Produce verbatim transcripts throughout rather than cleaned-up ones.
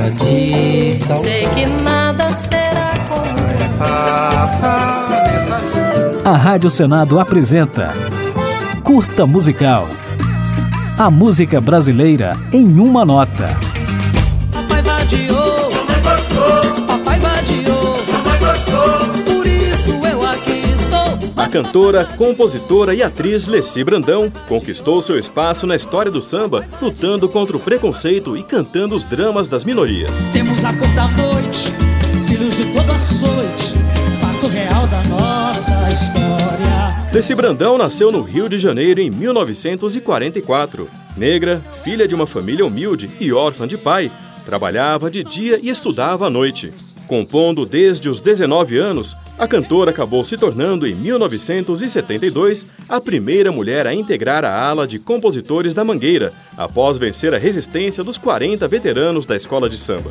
de sal. Sei que nada será como passa nessa vida. A Rádio Senado apresenta Curta Musical. A música brasileira em uma nota. Papai vadiou, Mamãe gostou, papai vadiou, mamãe gostou. por isso eu aqui estou. A cantora, compositora e atriz Leci Brandão conquistou seu espaço na história do samba, lutando contra o preconceito e cantando os dramas das minorias. Temos a cor da noite, filhos de todo açoite, fato real da nossa história. Leci Brandão nasceu no Rio de Janeiro em mil novecentos e quarenta e quatro. Negra, filha de uma família humilde e órfã de pai, trabalhava de dia e estudava à noite. Compondo desde os dezenove anos, a cantora acabou se tornando, em mil novecentos e setenta e dois, a primeira mulher a integrar a ala de compositores da Mangueira, após vencer a resistência dos quarenta veteranos da escola de samba.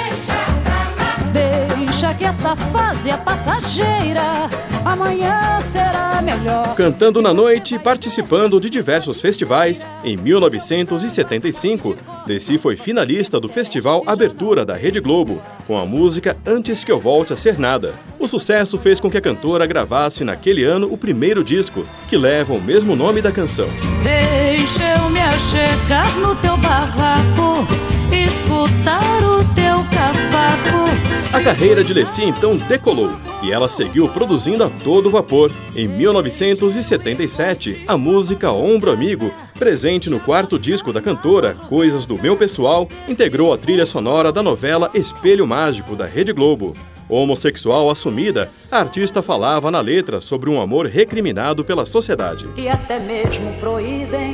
Deixa que esta fase é passageira, amanhã será melhor. Cantando na noite e participando de diversos festivais, em mil novecentos e setenta e cinco, Leci foi finalista do Festival Abertura da Rede Globo, com a música Antes que eu volte a ser nada. O sucesso fez com que a cantora gravasse naquele ano o primeiro disco, que leva o mesmo nome da canção. Deixa eu me achegar no teu barraco, escutar o teu cavaco. A carreira de Leci então decolou e ela seguiu produzindo a todo vapor. Em mil novecentos e setenta e sete, a música Ombro Amigo, presente no quarto disco da cantora, Coisas do Meu Pessoal, integrou a trilha sonora da novela Espelho Mágico da Rede Globo. Homossexual assumida, a artista falava na letra sobre um amor recriminado pela sociedade. E até mesmo proíbem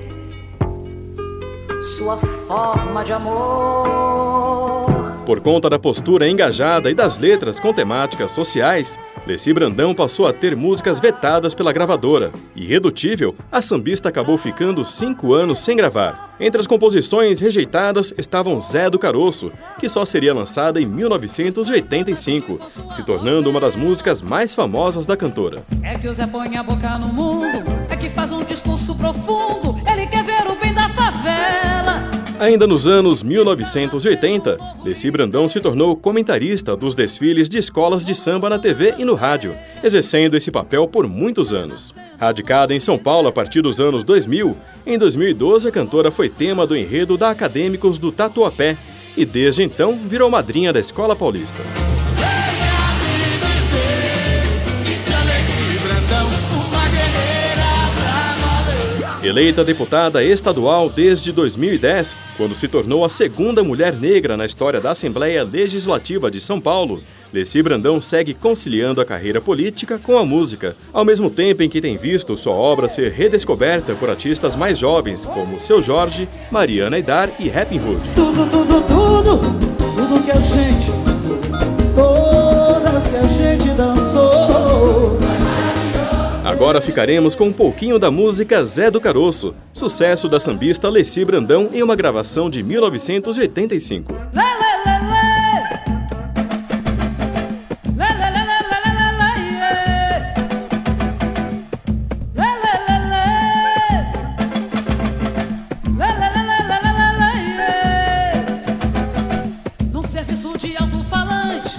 sua forma de amor. Por conta da postura engajada e das letras com temáticas sociais, Leci Brandão passou a ter músicas vetadas pela gravadora. Irredutível, a sambista acabou ficando cinco anos sem gravar. Entre as composições rejeitadas estavam Zé do Caroço, que só seria lançada em mil novecentos e oitenta e cinco, se tornando uma das músicas mais famosas da cantora. É que o Zé põe a boca no mundo, é que faz um discurso profundo, ele quer ver o bem da favela. Ainda nos anos mil novecentos e oitenta, Leci Brandão se tornou comentarista dos desfiles de escolas de samba na T V e no rádio, exercendo esse papel por muitos anos. Radicada em São Paulo a partir dos anos dois mil, em dois mil e doze a cantora foi tema do enredo da Acadêmicos do Tatuapé e desde então virou madrinha da Escola Paulista. Eleita deputada estadual desde dois mil e dez, quando se tornou a segunda mulher negra na história da Assembleia Legislativa de São Paulo, Leci Brandão segue conciliando a carreira política com a música, ao mesmo tempo em que tem visto sua obra ser redescoberta por artistas mais jovens, como Seu Jorge, Mariana Aidar e Rappin' Hood. Tudo, tudo, tudo, tudo que a gente, todas que a gente dançou. Agora ficaremos com um pouquinho da música Zé do Caroço, sucesso da sambista Leci Brandão em uma gravação de mil novecentos e oitenta e cinco. Num serviço de alto-falante,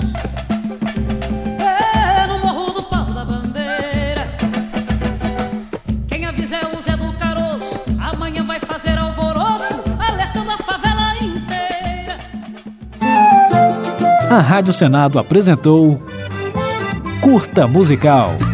no morro do Pau da Bandeira, quem avisa é o Zé do Caroço, amanhã vai fazer alvoroço, alertando a favela inteira. A Rádio Senado apresentou Curta Musical.